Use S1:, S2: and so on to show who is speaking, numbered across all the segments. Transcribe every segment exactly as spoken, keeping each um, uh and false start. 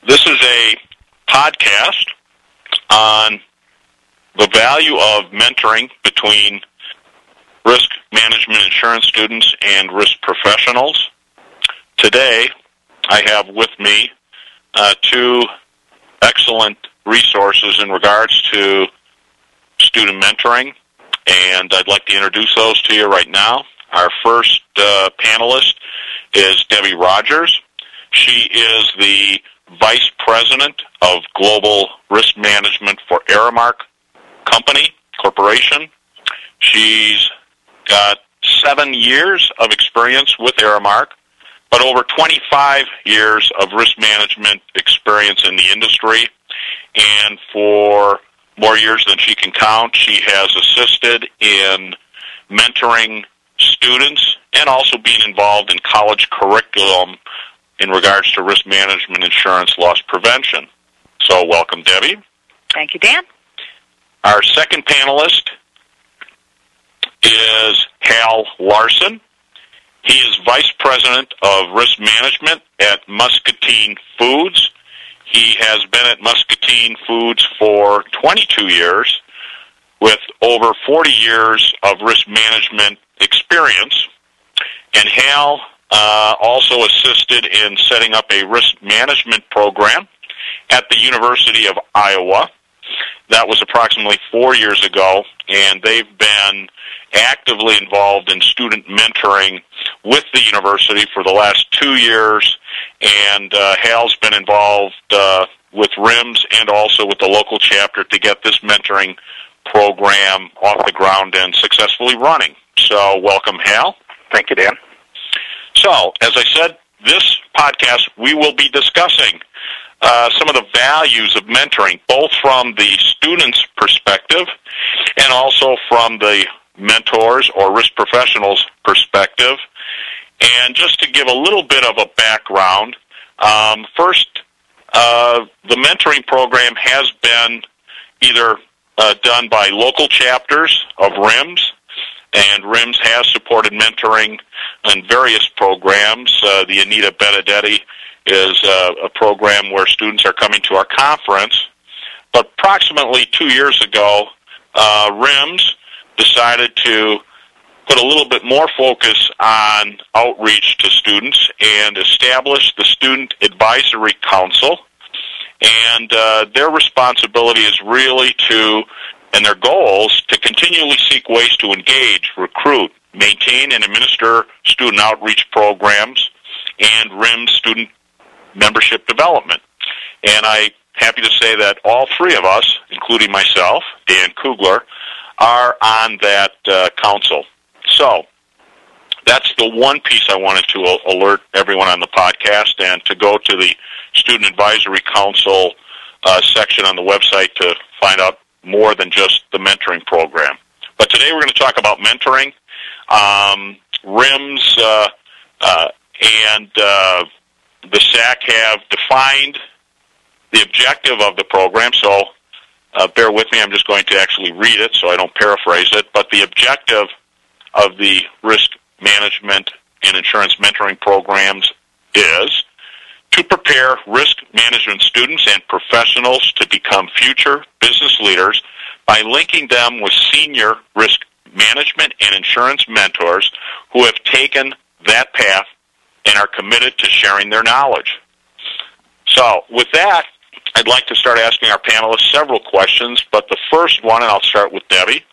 S1: This is a podcast on the value of mentoring between risk management insurance students and risk professionals. Today, I have with me uh, two excellent resources in regards to student mentoring, and I'd like to introduce those to you right now. Our first uh, panelist is Debbie Rogers. She is the Vice President of Global Risk Management for Aramark Company Corporation. She's got seven years of experience with Aramark, but over twenty-five years of risk management experience in the industry. And for more years than she can count, she has assisted in mentoring students and also being involved in college curriculum in regards to risk management, insurance, loss prevention. So welcome, Debbie.
S2: Thank you, Dan.
S1: Our second panelist is Hal Larson. He is Vice President of Risk Management at Muscatine Foods. He has been at Muscatine Foods for twenty-two years with over forty years of risk management experience. And Hal uh, also assisted in setting up a risk management program at the University of Iowa. That was approximately four years ago, and they've been actively involved in student mentoring with the university for the last two years, and uh, Hal's been involved uh, with R I M S and also with the local chapter to get this mentoring program off the ground and successfully running. So welcome, Hal.
S3: Thank you, Dan.
S1: So, as I said, this podcast we will be discussing uh, some of the values of mentoring, both from the student's perspective and also from the mentors or risk professionals' perspective. And just to give a little bit of a background, um, first, uh, the mentoring program has been either uh, done by local chapters of R I M S, and R I M S has supported mentoring in various programs. Uh, the Anita Benedetti is uh, a program where students are coming to our conference. But approximately two years ago, uh, R I M S decided to put a little bit more focus on outreach to students and establish the Student Advisory Council. And uh, their responsibility is really to, and their goals, to continually seek ways to engage, recruit, maintain, and administer student outreach programs and R I M S student membership development. And I'm happy to say that all three of us, including myself, Dan Kugler, are on that uh, council. So that's the one piece I wanted to alert everyone on the podcast, and to go to the Student Advisory Council uh, section on the website to find out more than just the mentoring program. But today we're going to talk about mentoring. Um, R I M S uh, uh, and uh, the S A C have defined the objective of the program, so uh, bear with me. I'm just going to actually read it so I don't paraphrase it. But the objective of the risk management and insurance mentoring programs is to prepare risk management students and professionals to become future business leaders by linking them with senior risk management and insurance mentors who have taken that path and are committed to sharing their knowledge. So with that, I'd like to start asking our panelists several questions, but the first one, and I'll start with Debbie,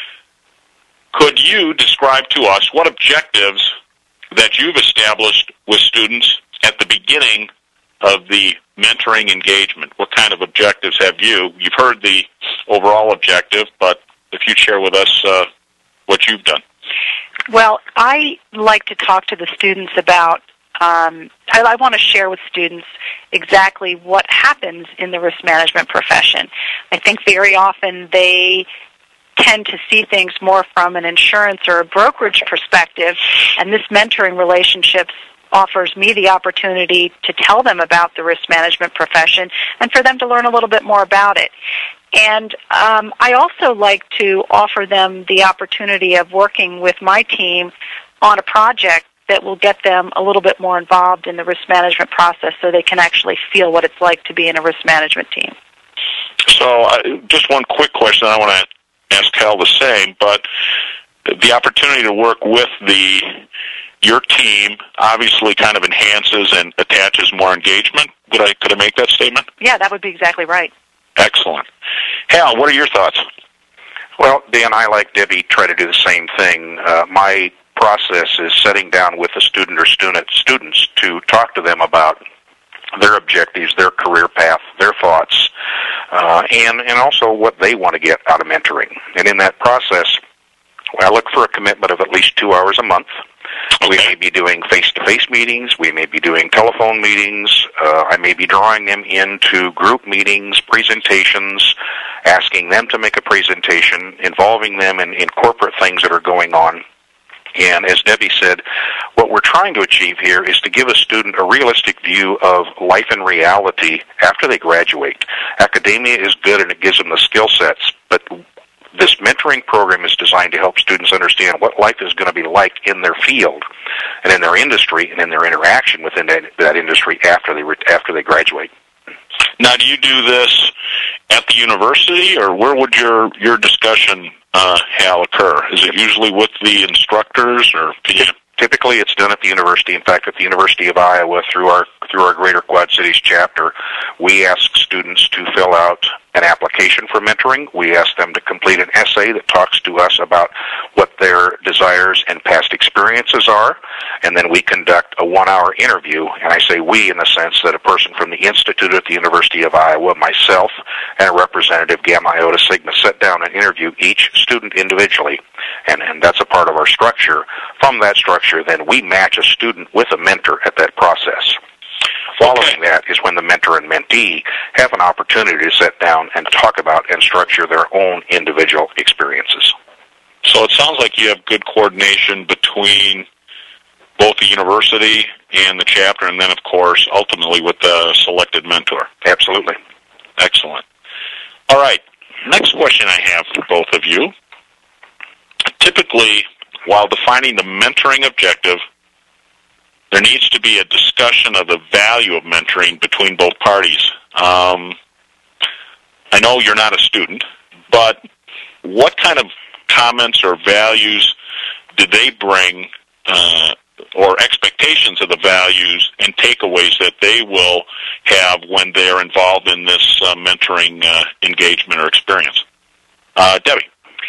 S1: could you describe to us what objectives that you've established with students at the beginning of the mentoring engagement? What kind of objectives have you? You've heard the overall objective, but if you'd share with us uh, what you've done.
S2: Well, I like to talk to the students about, um, I, I want to share with students exactly what happens in the risk management profession. I think very often they tend to see things more from an insurance or a brokerage perspective, and this mentoring relationship offers me the opportunity to tell them about the risk management profession and for them to learn a little bit more about it. And um, I also like to offer them the opportunity of working with my team on a project that will get them a little bit more involved in the risk management process so they can actually feel what it's like to be in a risk management team.
S1: So uh, just one quick question. I want to ask Hal the same, but the opportunity to work with the your team obviously kind of enhances and attaches more engagement. Could I, could I make that statement?
S2: Yeah, that would be exactly right.
S1: Excellent. Hal, what are your thoughts?
S3: Well, Dan, I, like Debbie, try to do the same thing. Uh, my process is sitting down with the student or student students to talk to them about their objectives, their career path, their thoughts, uh, and, and also what they want to get out of mentoring. And in that process, I look for a commitment of at least two hours a month.
S1: Okay.
S3: We may be doing face-to-face meetings. We may be doing telephone meetings. Uh, I may be drawing them into group meetings, presentations, asking them to make a presentation, involving them in, in corporate things that are going on. And as Debbie said, what we're trying to achieve here is to give a student a realistic view of life in reality after they graduate. Academia is good and it gives them the skill sets, but this mentoring program is designed to help students understand what life is going to be like in their field and in their industry and in their interaction within that, that industry after they after they graduate.
S1: Now, do you do this at the university, or where would your, your discussion, uh, Hal, occur? Is it usually with the instructors, or can you...
S3: Typically, it's done at the university. In fact, at the University of Iowa, through our through our Greater Quad Cities chapter, we ask students to fill out an application for mentoring. We ask them to complete an essay that talks to us about what their desires and past experiences are, and then we conduct a one-hour interview. And I say we in the sense that a person from the Institute at the University of Iowa, myself, and a representative, Gamma Iota Sigma, sit down and interview each student individually, and, and that's a part of our structure. From that structure, then we match a student with a mentor at that process. Following that is when the mentor and mentee have an opportunity to sit down and talk about and structure their own individual experiences.
S1: So it sounds like you have good coordination between both the university and the chapter, and then, of course, ultimately with the selected mentor.
S3: Absolutely.
S1: Excellent. All right. Next question I have for both of you. Typically, while defining the mentoring objective, there needs to be a discussion of the value of mentoring between both parties. Um, I know you're not a student, but what kind of comments or values do they bring, uh, or expectations of the values and takeaways that they will have when they're involved in this uh, mentoring uh, engagement or experience? Uh, Debbie.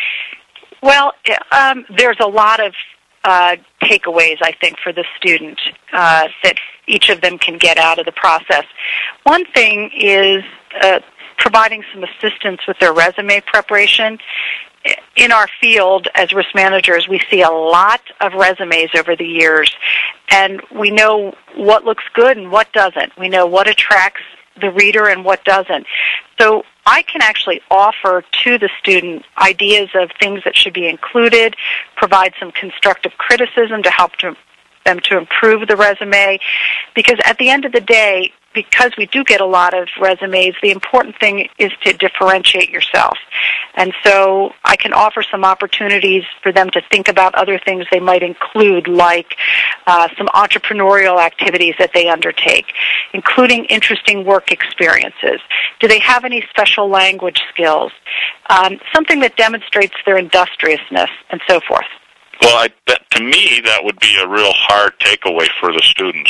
S2: Well, um, there's a lot of uh, takeaways, I think, for the student uh, that each of them can get out of the process. One thing is uh, providing some assistance with their resume preparation. In our field, as risk managers, we see a lot of resumes over the years, and we know what looks good and what doesn't. We know what attracts the reader and what doesn't. So I can actually offer to the student ideas of things that should be included, provide some constructive criticism to help to, them to improve the resume, because at the end of the day, because we do get a lot of resumes, the important thing is to differentiate yourself. And so I can offer some opportunities for them to think about other things they might include, like uh, some entrepreneurial activities that they undertake, including interesting work experiences. Do they have any special language skills? Um, something that demonstrates their industriousness, and so forth.
S1: Well, I, that, to me, that would be a real hard takeaway for the students.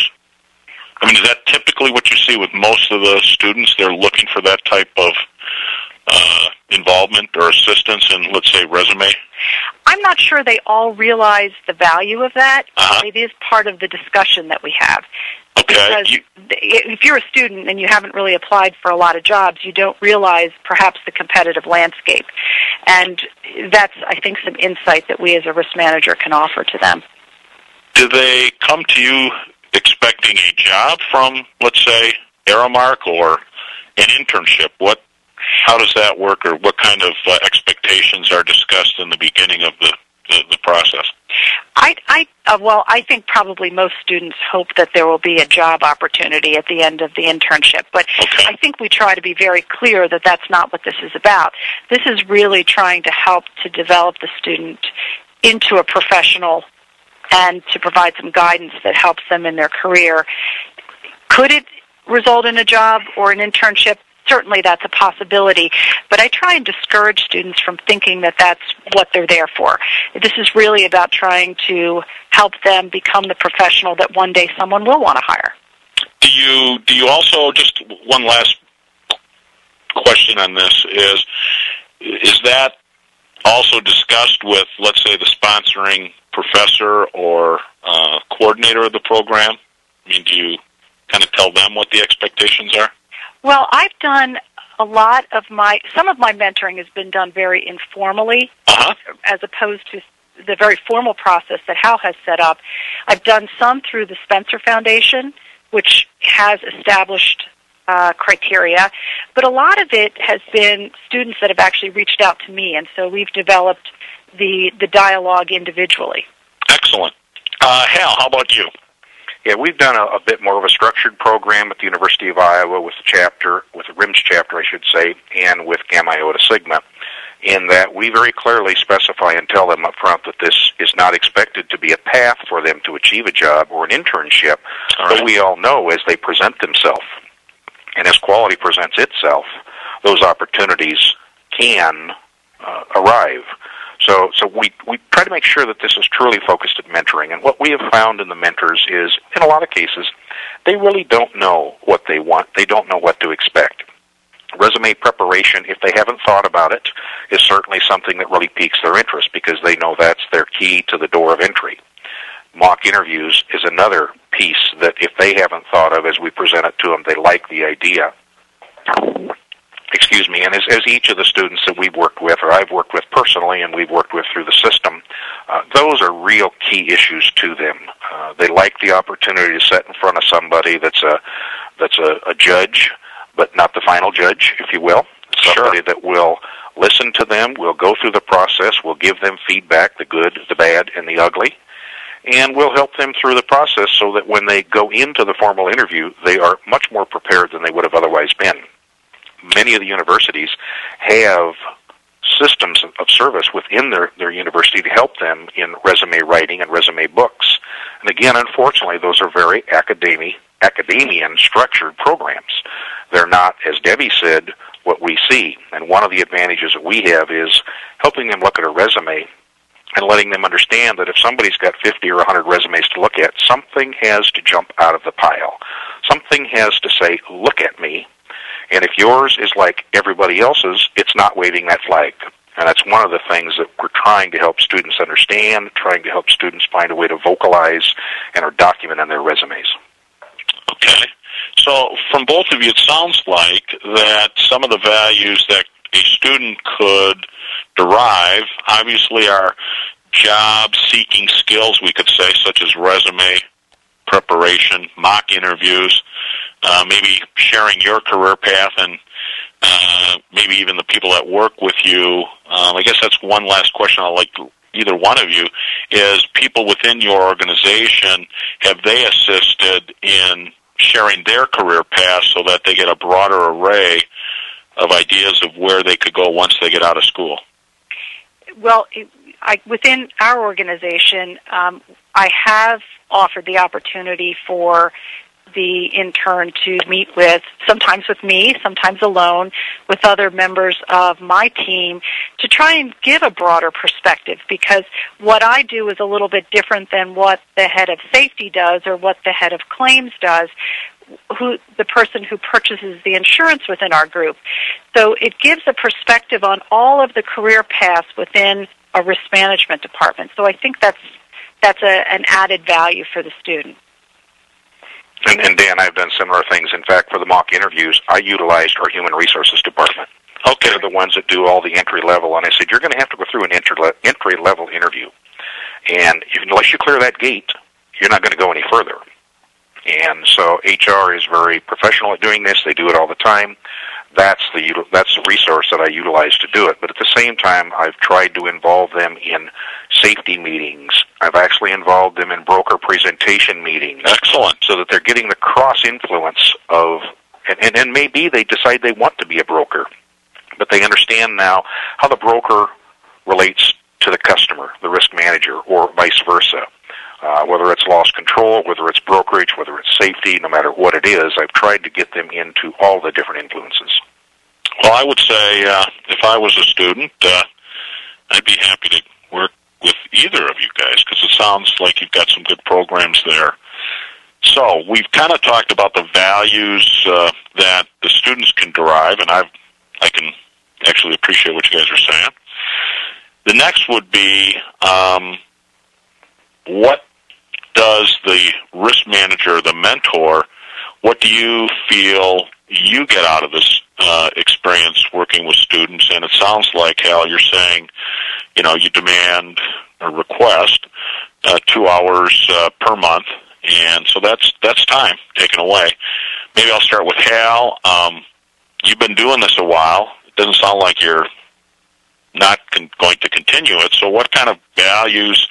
S1: I mean, is that typically what you see with most of the students? They're looking for that type of uh, involvement or assistance in, let's say, resume?
S2: I'm not sure they all realize the value of that.
S1: Uh-huh.
S2: It is part of the discussion that we have.
S1: Okay.
S2: Because
S1: you,
S2: if you're a student and you haven't really applied for a lot of jobs, you don't realize perhaps the competitive landscape. And that's, I think, some insight that we as a risk manager can offer to them.
S1: Do they come to you expecting a job from, let's say, Aramark or an internship? What, how does that work, or what kind of uh, expectations are discussed in the beginning of the, the, the process?
S2: I, I uh, well, I think probably most students hope that there will be a job opportunity at the end of the internship. But
S1: okay.
S2: I think we try to be very clear that that's not what this is about. This is really trying to help to develop the student into a professional and to provide some guidance that helps them in their career. Could it result in a job or an internship? Certainly that's a possibility, but I try and discourage students from thinking that that's what they're there for. This is really about trying to help them become the professional that one day someone will want to hire.
S1: Do you do you also, just one last question on this, is is that also discussed with, let's say, the sponsoring professor or uh, coordinator of the program? I mean, do you kind of tell them what the expectations are?
S2: Well, I've done a lot of my, some of my mentoring has been done very informally,
S1: uh-huh.
S2: as opposed to the very formal process that Hal has set up. I've done some through the Spencer Foundation, which has established uh, criteria, but a lot of it has been students that have actually reached out to me, and so we've developed the, the dialogue individually.
S1: Excellent. Uh, Hal, how about you?
S3: Yeah, we've done a, a bit more of a structured program at the University of Iowa with the chapter, with the R I M S chapter, I should say, and with Gamma Iota Sigma, in that we very clearly specify and tell them up front that this is not expected to be a path for them to achieve a job or an internship,
S1: all
S3: but
S1: right.
S3: we all know as they present themselves and as quality presents itself, those opportunities can uh, arrive. So, so we, we try to make sure that this is truly focused at mentoring. And what we have found in the mentors is, in a lot of cases, they really don't know what they want. They don't know what to expect. Resume preparation, if they haven't thought about it, is certainly something that really piques their interest because they know that's their key to the door of entry. Mock interviews is another piece that if they haven't thought of as we present it to them, they like the idea. Excuse me, and as, as each of the students that we've worked with, or I've worked with personally, and we've worked with through the system, uh, those are real key issues to them. Uh, they like the opportunity to sit in front of somebody that's a that's a, a judge, but not the final judge, if you will. Somebody
S1: Sure.
S3: that will listen to them, will go through the process, will give them feedback, the good, the bad, and the ugly, and will help them through the process so that when they go into the formal interview, they are much more prepared than they would have otherwise been. Many of the universities have systems of service within their, their university to help them in resume writing and resume books. And again, unfortunately, those are very academic, academian structured programs. They're not, as Debbie said, what we see. And one of the advantages that we have is helping them look at a resume and letting them understand that if somebody's got fifty or one hundred resumes to look at, something has to jump out of the pile. Something has to say, look at me. And if yours is like everybody else's, it's not waving that flag. And that's one of the things that we're trying to help students understand, trying to help students find a way to vocalize and or document in their resumes.
S1: Okay. So from both of you, it sounds like that some of the values that a student could derive obviously are job-seeking skills, we could say, such as resume preparation, mock interviews, Uh, maybe sharing your career path, and uh, maybe even the people that work with you. Um, I guess that's one last question I'd like to, either one of you, is people within your organization, have they assisted in sharing their career path so that they get a broader array of ideas of where they could go once they get out of school?
S2: Well, it, I, within our organization, um, I have offered the opportunity for the intern to meet with, sometimes with me, sometimes alone, with other members of my team to try and give a broader perspective, because what I do is a little bit different than what the head of safety does or what the head of claims does, who the person who purchases the insurance within our group. So it gives a perspective on all of the career paths within a risk management department. So I think that's that's a, an added value for the student.
S3: And, and Dan, I've done similar things. In fact, for the mock interviews, I utilized our human resources department. Okay, they're the ones that do all the entry level. And I said, you're going to have to go through an entry entry level interview, and if, unless you clear that gate, you're not going to go any further. And so H R is very professional at doing this. They do it all the time. That's the that's the resource that I utilize to do it. But at the same time, I've tried to involve them in safety meetings. I've actually involved them in broker presentation meetings.
S1: Excellent.
S3: So that they're getting the cross-influence of, and, and, and maybe they decide they want to be a broker, but they understand now how the broker relates to the customer, the risk manager, or vice versa. Uh, whether it's loss control, whether it's brokerage, whether it's safety, no matter what it is, I've tried to get them into all the different influences.
S1: Well, I would say uh, if I was a student, uh, I'd be happy to work with either of you guys because it sounds like you've got some good programs there. So we've kind of talked about the values uh, that the students can derive, and I've, I can actually appreciate what you guys are saying. The next would be um, what does the risk manager, the mentor, what do you feel you get out of this uh, experience working with students? And it sounds like, Hal, you're saying, you know, you demand or request uh, two hours uh, per month, and so that's that's time taken away. Maybe I'll start with Hal. Um, you've been doing this a while. It doesn't sound like you're not con- going to continue it. So what kind of values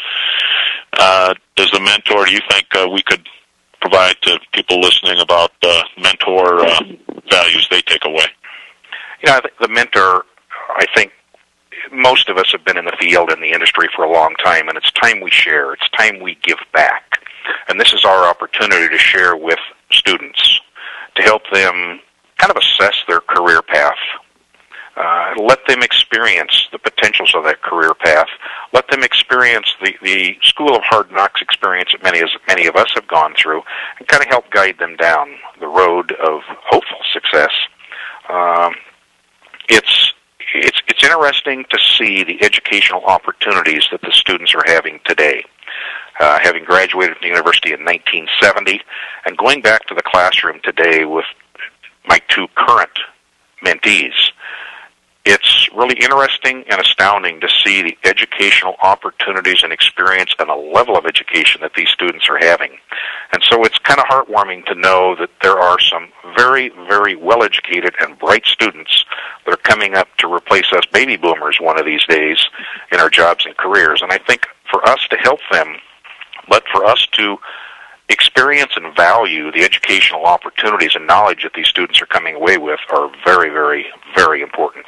S1: uh, does the mentor, do you think uh, we could provide to people listening about uh, mentor uh, values they take away?
S3: You know, I think the mentor, I think most of us have been in the field and the industry for a long time, and it's time we share. It's time we give back. And this is our opportunity to share with students, to help them kind of assess their career path. Uh, let them experience the potentials of that career path. Let them experience the, the school of hard knocks experience that many, as many of us have gone through, and kind of help guide them down the road of hopeful success. Um, it's it's it's interesting to see the educational opportunities that the students are having today. Uh, having graduated from the university in nineteen seventy, and going back to the classroom today with my two current mentees, it's really interesting and astounding to see the educational opportunities and experience and the level of education that these students are having. And so it's kind of heartwarming to know that there are some very, very well-educated and bright students that are coming up to replace us baby boomers one of these days in our jobs and careers. And I think for us to help them, but for us to experience and value the educational opportunities and knowledge that these students are coming away with are very, very, very important.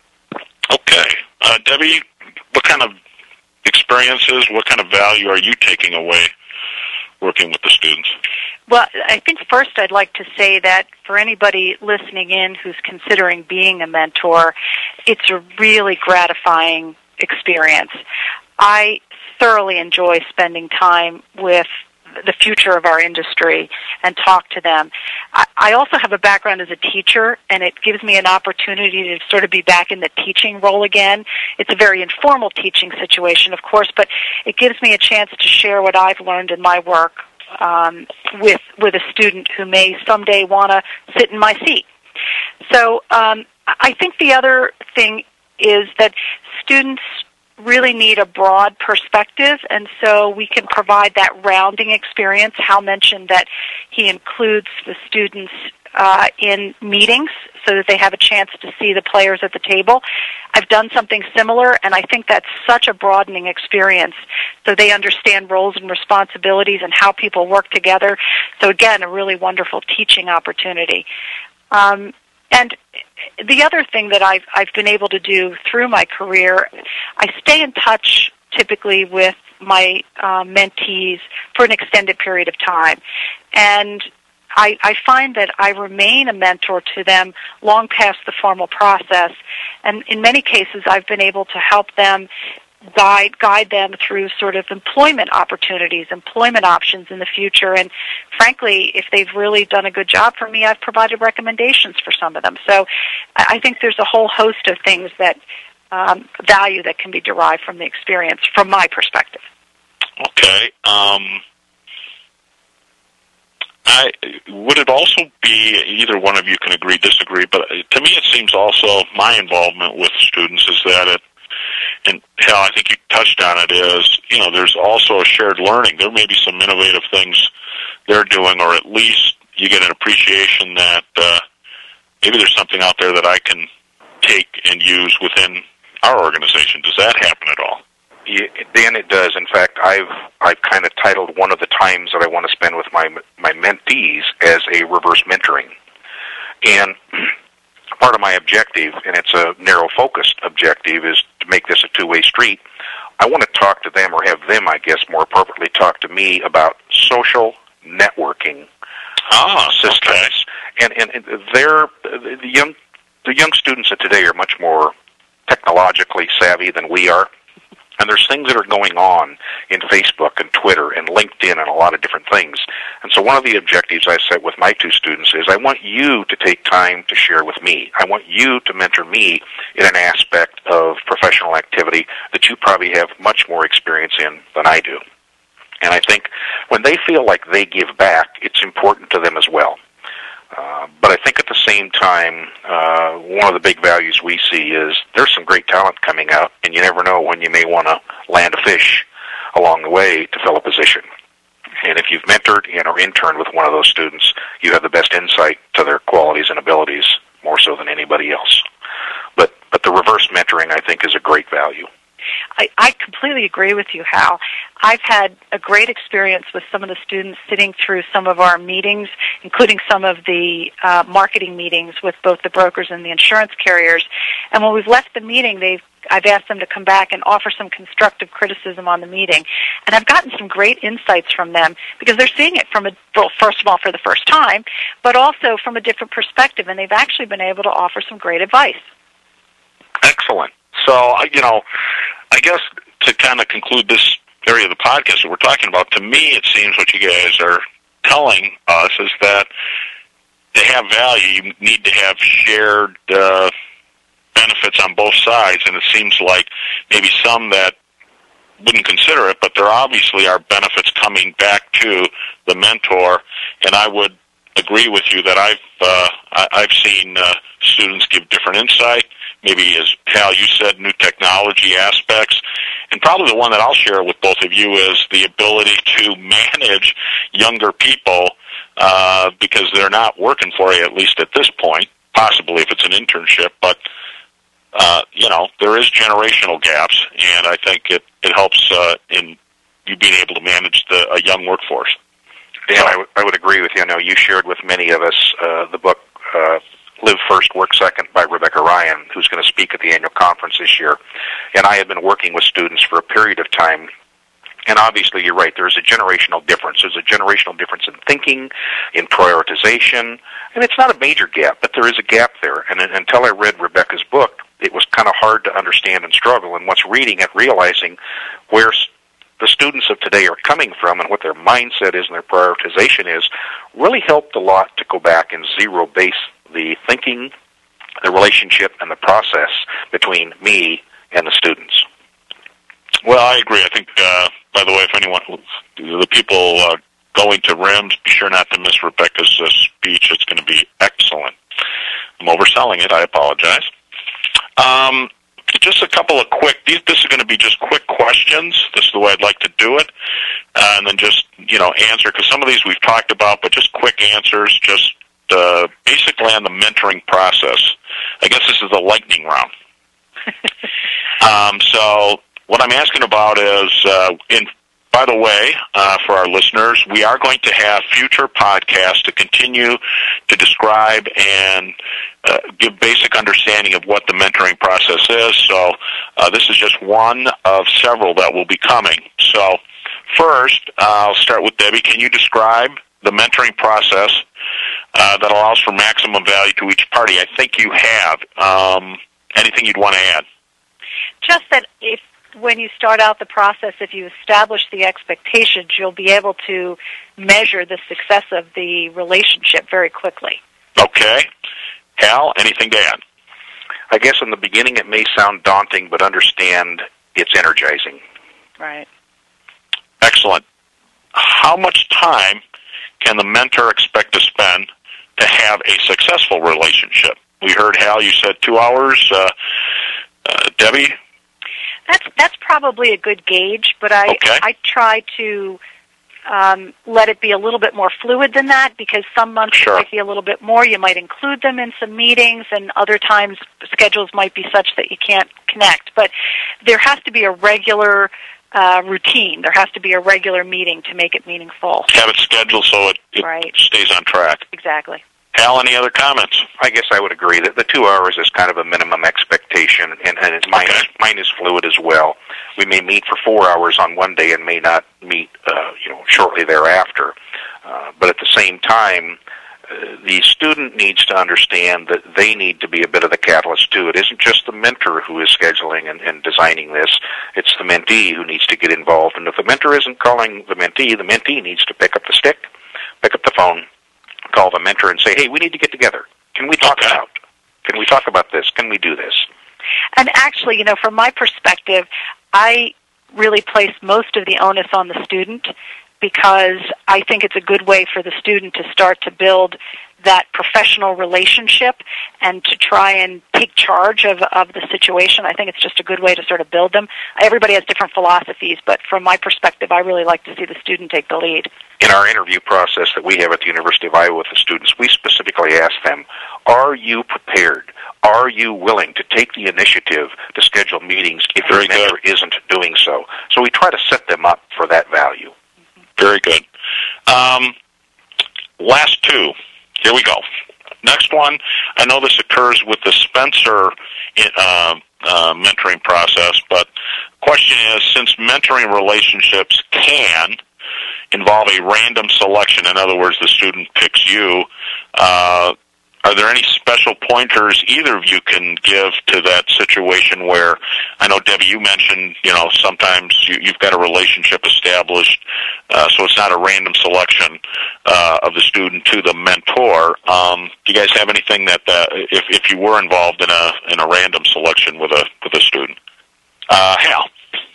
S1: Okay. Uh, Debbie, what kind of experiences, what kind of value are you taking away working with the students?
S2: Well, I think first I'd like to say that for anybody listening in who's considering being a mentor, it's a really gratifying experience. I thoroughly enjoy spending time with the future of our industry and talk to them. I, I also have a background as a teacher, and it gives me an opportunity to sort of be back in the teaching role again. It's a very informal teaching situation, of course, but it gives me a chance to share what I've learned in my work um, with with a student who may someday want to sit in my seat. So um, I think the other thing is that students really need a broad perspective, and so we can provide that rounding experience. Hal mentioned that he includes the students uh, in meetings so that they have a chance to see the players at the table. I've done something similar, and I think that's such a broadening experience, so they understand roles and responsibilities and how people work together. So again, a really wonderful teaching opportunity. Um, and the other thing that I've, I've been able to do through my career, I stay in touch typically with my uh, mentees for an extended period of time. And I, I find that I remain a mentor to them long past the formal process. And in many cases, I've been able to help them guide guide them through sort of employment opportunities, employment options in the future. And frankly, if they've really done a good job for me, I've provided recommendations for some of them. So I think there's a whole host of things that um, value that can be derived from the experience, from my perspective.
S1: Okay. Um, I would it also be, either one of you can agree, disagree, but to me it seems also my involvement with students is that it, and Hal, I think you touched on it, is, you know, there's also a shared learning. There may be some innovative things they're doing, or at least you get an appreciation that uh, maybe there's something out there that I can take and use within our organization. Does that happen at all?
S3: Yeah, Dan, it does. In fact, I've I've kind of titled one of the times that I want to spend with my my mentees as a reverse mentoring. And part of my objective, and it's a narrow-focused objective, is to make this a two-way street. I want to talk to them, or have them, I guess, more appropriately, talk to me about social networking
S1: ah,
S3: systems.
S1: Okay.
S3: And, and, and they're, the young the young students of today are much more technologically savvy than we are. And there's things that are going on in Facebook and Twitter and LinkedIn and a lot of different things. And so one of the objectives I set with my two students is I want you to take time to share with me. I want you to mentor me in an aspect of professional activity that you probably have much more experience in than I do. And I think when they feel like they give back, it's important to them as well. Uh, but I think at the same time, uh, one of the big values we see is there's some great talent coming out, and you never know when you may want to land a fish along the way to fill a position. And if you've mentored and or interned with one of those students, you have the best insight to their qualities and abilities, more so than anybody else. But but the reverse mentoring, I think, is a great value.
S2: I, I completely agree with you, Hal. I've had a great experience with some of the students sitting through some of our meetings, including some of the uh, marketing meetings with both the brokers and the insurance carriers. And when we've left the meeting, they've I've asked them to come back and offer some constructive criticism on the meeting. And I've gotten some great insights from them because they're seeing it from, a, well, first of all, for the first time, but also from a different perspective. And they've actually been able to offer some great advice.
S1: Excellent. So, you know, I guess to kind of conclude this area of the podcast that we're talking about, to me it seems what you guys are telling us is that to have value, you need to have shared uh, benefits on both sides, and it seems like maybe some that wouldn't consider it, but there obviously are benefits coming back to the mentor, and I would agree with you that I've uh, I, I've seen uh, students give different insight, maybe, as Hal, you said, new technology aspects. And probably the one that I'll share with both of you is the ability to manage younger people uh, because they're not working for you, at least at this point, possibly if it's an internship. But, uh, you know, there is generational gaps, and I think it, it helps uh, in you being able to manage the, a young workforce.
S3: Dan, I, w- I would agree with you. I know you shared with many of us uh, the book uh, Live First, Work Second by Rebecca Ryan, who's going to speak at the annual conference this year. And I had been working with students for a period of time. And obviously, you're right, there's a generational difference. There's a generational difference in thinking, in prioritization. And it's not a major gap, but there is a gap there. And until I read Rebecca's book, it was kind of hard to understand and struggle. And once reading it, realizing where the students of today are coming from and what their mindset is and their prioritization is, really helped a lot to go back and zero-base the thinking, the relationship, and the process between me and the students.
S1: Well, I agree. I think, uh, by the way, if anyone, the people uh, going to R I M S, be sure not to miss Rebecca's uh, speech. It's going to be excellent. I'm overselling it. I apologize. Um, just a couple of quick, these, this is going to be just quick questions. This is the way I'd like to do it. Uh, and then just, you know, answer, because some of these we've talked about, but just quick answers, just Uh, basically on the mentoring process. I guess this is the lightning round. um, so what I'm asking about is, uh, in, by the way, uh, for our listeners, we are going to have future podcasts to continue to describe and uh, give basic understanding of what the mentoring process is. So uh, this is just one of several that will be coming. So first, uh, I'll start with Debbie. Can you describe the mentoring process Uh, that allows for maximum value to each party? I think you have. Um, anything you'd want to add?
S2: Just that if when you start out the process, if you establish the expectations, you'll be able to measure the success of the relationship very quickly.
S1: Okay. Hal, anything to add?
S3: I guess in the beginning it may sound daunting, but understand it's energizing.
S2: Right.
S1: Excellent. How much time can the mentor expect to spend to have a successful relationship? We heard, Hal, you said two hours. Uh, uh, Debbie?
S2: That's that's probably a good gauge, but I
S1: okay.
S2: I try to um, let it be a little bit more fluid than that, because some months
S1: sure.
S2: it might be a little bit more. You might include them in some meetings, and other times schedules might be such that you can't connect. But there has to be a regular Uh, routine. There has to be a regular meeting to make it meaningful.
S1: Have it scheduled so it, it
S2: right.
S1: stays on track.
S2: Exactly.
S1: Hal, any other comments?
S3: I guess I would agree that the two hours is kind of a minimum expectation, and, and it's mine,
S1: Okay.
S3: is, mine is fluid as well. We may meet for four hours on one day and may not meet, uh, you know, shortly thereafter. Uh, but at the same time, uh, the student needs to understand that they need to be a bit of the catalyst too. It isn't just the mentor who is scheduling and, and designing this. It's the mentee who needs to get involved. And if the mentor isn't calling the mentee, the mentee needs to pick up the stick, pick up the phone, call the mentor and say, hey, we need to get together. Can we talk
S1: Okay.
S3: about, can we talk about this? Can we do this?
S2: And actually, you know, from my perspective, I really place most of the onus on the student, because I think it's a good way for the student to start to build that professional relationship and to try and take charge of, of the situation. I think it's just a good way to sort of build them. Everybody has different philosophies, but from my perspective, I really like to see the student take the lead.
S3: In our interview process that we have at the University of Iowa with the students, we specifically ask them, are you prepared? Are you willing to take the initiative to schedule meetings if your
S1: Very
S3: mentor
S1: good.
S3: isn't doing so? So we try to set them up for that value.
S1: Very good. Um, last two. Here we go. Next one, I know this occurs with the Spencer uh, uh, mentoring process, but question is, since mentoring relationships can involve a random selection, in other words, the student picks you, uh, are there any special pointers either of you can give to that situation where, I know, Debbie, you mentioned, you know, sometimes you, you've got a relationship established, uh, so it's not a random selection uh, of the student to the mentor. Um, do you guys have anything that, uh, if, if you were involved in a in a random selection with a with a student? Uh, Hal?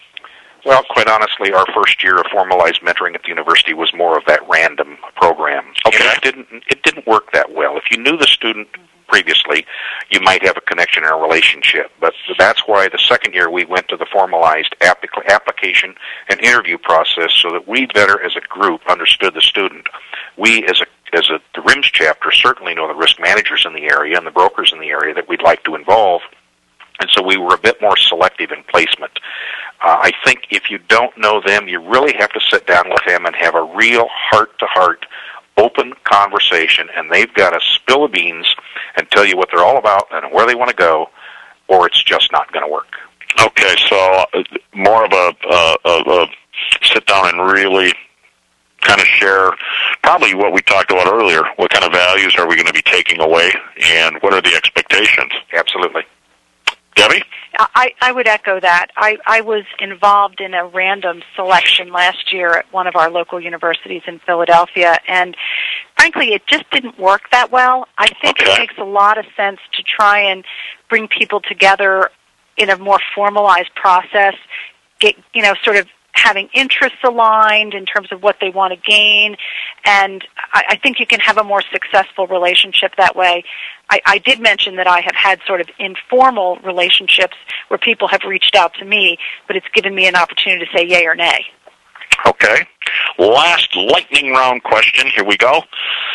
S3: Well, quite honestly, our first year of formalized mentoring at the university was more of that random program.
S1: Okay.
S3: And it didn't it didn't work that well. If you knew the student previously, you might have a connection and a relationship. But that's why the second year we went to the formalized applic- application and interview process, so that we better as a group understood the student. We as a as a the R I M S chapter certainly know the risk managers in the area and the brokers in the area that we'd like to involve. And so we were a bit more selective in placement. Uh, I think if you don't know them, you really have to sit down with them and have a real heart-to-heart, open conversation, and they've got to spill the beans and tell you what they're all about and where they want to go, or it's just not going to work.
S1: Okay, so uh, more of a, uh, a, a sit down and really kind of share probably what we talked about earlier. What kind of values are we going to be taking away, and what are the expectations?
S3: Absolutely.
S1: Debbie?
S2: I, I would echo that. I, I was involved in a random selection last year at one of our local universities in Philadelphia, and frankly, it just didn't work that well. I think
S1: Okay.
S2: it makes a lot of sense to try and bring people together in a more formalized process, get, you know, sort of having interests aligned in terms of what they want to gain, and I, I think you can have a more successful relationship that way. I, I did mention that I have had sort of informal relationships where people have reached out to me, but it's given me an opportunity to say yay or nay.
S1: Okay. Last lightning round question. Here we go.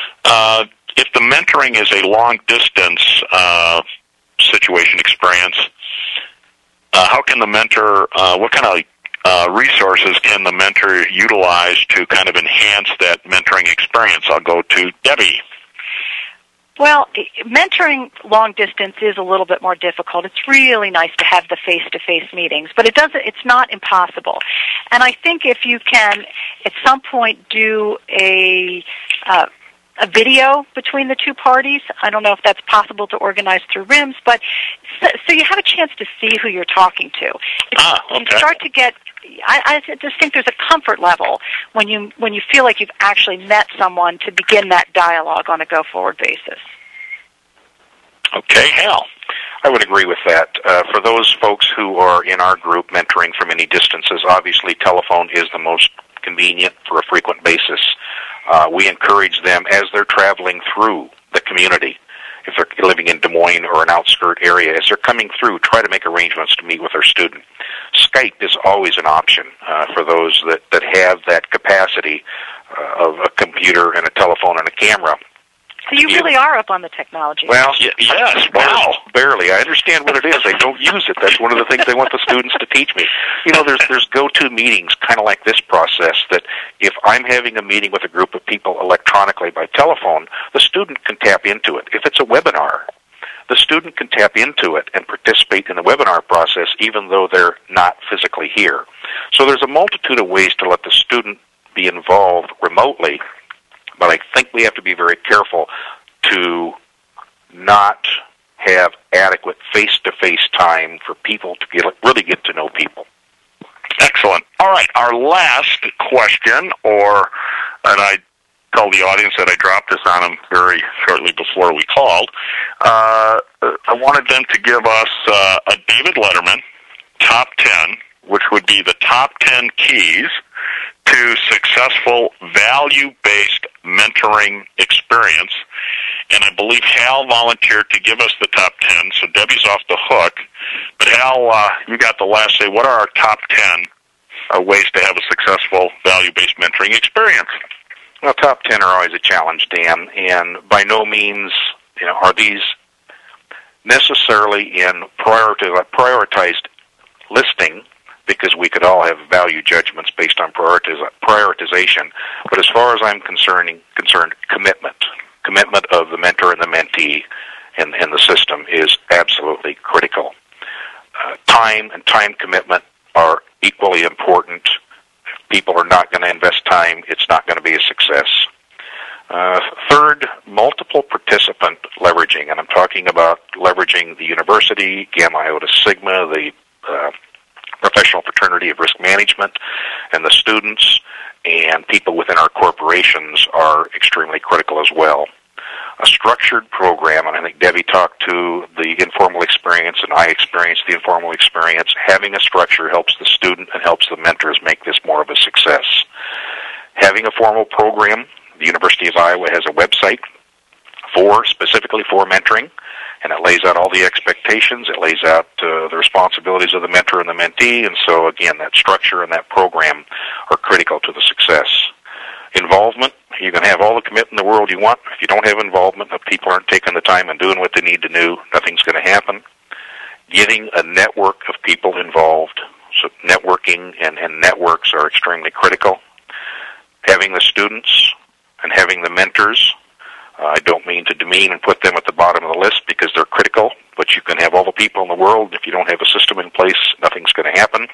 S1: Uh, if the mentoring is a long-distance uh, situation experience, uh, how can the mentor, uh, what kind of uh, resources can the mentor utilize to kind of enhance that mentoring experience? I'll go to Debbie.
S2: Well, mentoring long distance is a little bit more difficult. It's really nice to have the face-to-face meetings, but it doesn't. It's not impossible. And I think if you can, at some point, do a uh, a video between the two parties. I don't know if that's possible to organize through R I M S, but so, so you have a chance to see who you're talking to. If
S1: Ah, okay.
S2: you start to get. I, I just think there's a comfort level when you when you feel like you've actually met someone to begin that dialogue on a go-forward basis.
S1: Okay, Hal.
S3: I would agree with that. Uh, for those folks who are in our group mentoring from any distances, obviously telephone is the most convenient for a frequent basis. Uh, we encourage them as they're traveling through the community, if they're living in Des Moines or an outskirt area, as they're coming through, try to make arrangements to meet with their student. Skype is always an option uh, for those that, that have that capacity uh, of a computer and a telephone and a camera.
S2: So you really are up on the technology.
S3: Well,
S1: y- yes, wow.
S3: Barely. I understand what it is. I don't use it. That's one of the things I want the students to teach me. You know, there's there's go-to meetings, kind of like this process, that if I'm having a meeting with a group of people electronically by telephone, the student can tap into it. If it's a webinar, the student can tap into it and participate in the webinar process even though they're not physically here. So there's a multitude of ways to let the student be involved remotely, but I think we have to be very careful to not have adequate face-to-face time for people to get, really get to know people.
S1: Excellent. All right, our last question, or, and I tell the audience that I dropped this on them very shortly before we called, uh, I wanted them to give us uh, a David Letterman top ten, which would be the top ten keys to successful value-based mentoring experience. And I believe Hal volunteered to give us the top ten, so Debbie's off the hook. But Hal, uh, you got the last say. What are our top ten uh, ways to have a successful value-based mentoring experience?
S3: Well, top ten are always a challenge, Dan, and by no means, you know, are these necessarily in prioritized listing, because we could all have value judgments based on prioritization. But as far as I'm concerning, concerned, commitment. Commitment of the mentor and the mentee and, and the system is absolutely critical. Uh, time and time commitment are equally important. If people are not going to invest time, it's not going to be a success. Uh, third, multiple participant leveraging, and I'm talking about leveraging the university, Gamma Iota Sigma, the uh, professional fraternity of risk management, and the students and people within our corporations are extremely critical as well. A structured program, and I think Debbie talked to the informal experience and I experienced the informal experience. Having a structure helps the student and helps the mentors make this more of a success. Having a formal program, the University of Iowa has a website for, specifically for mentoring, and it lays out all the expectations. It lays out uh, the responsibilities of the mentor and the mentee, and so, again, that structure and that program are critical to the success. Involvement, you can have all the commitment in the world you want. If you don't have involvement, if people aren't taking the time and doing what they need to do, nothing's going to happen. Getting a network of people involved, so networking and, and networks are extremely critical. Having the students and having the mentors, Uh, I don't mean to demean and put them at the bottom of the list because they're critical, but you can have all the people in the world. If you don't have a system in place, nothing's going to happen.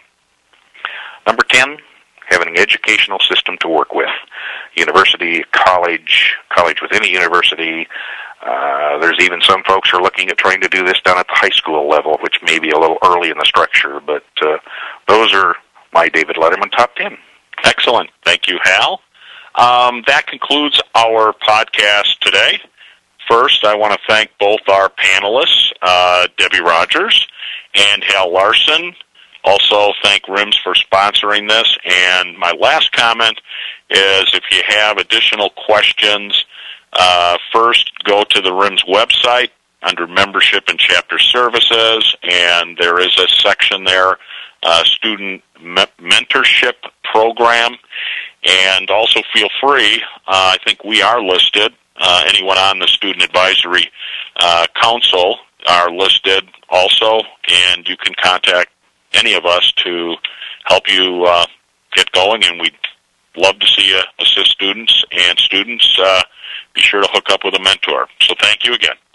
S3: Number ten, having an educational system to work with. University, college, college within a university. Uh, there's even some folks who are looking at trying to do this down at the high school level, which may be a little early in the structure, but uh, those are my David Letterman top ten.
S1: Excellent. Thank you, Hal. Um, that concludes our podcast today. First, I want to thank both our panelists, uh, Debbie Rogers and Hal Larson. Also, thank R I M S for sponsoring this. And my last comment is if you have additional questions, uh, first go to the R I M S website under Membership and Chapter Services, and there is a section there, uh, Student Me- Mentorship Program. And also feel free, uh, I think we are listed, uh, anyone on the Student Advisory uh, Council are listed also, and you can contact any of us to help you uh, get going, and we'd love to see you assist students, and students, uh, be sure to hook up with a mentor. So thank you again.